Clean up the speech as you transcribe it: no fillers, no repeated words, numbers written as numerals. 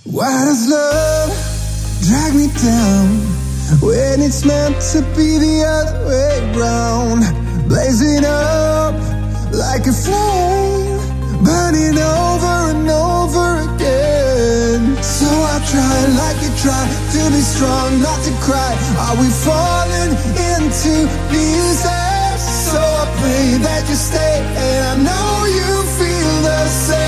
Why does love drag me down when it's meant to be the other way round? Blazing up like a flame, burning over and over again. So I try like you try to be strong, not to cry. Are we falling into pieces? So I pray that you stay, and I know you feel the same.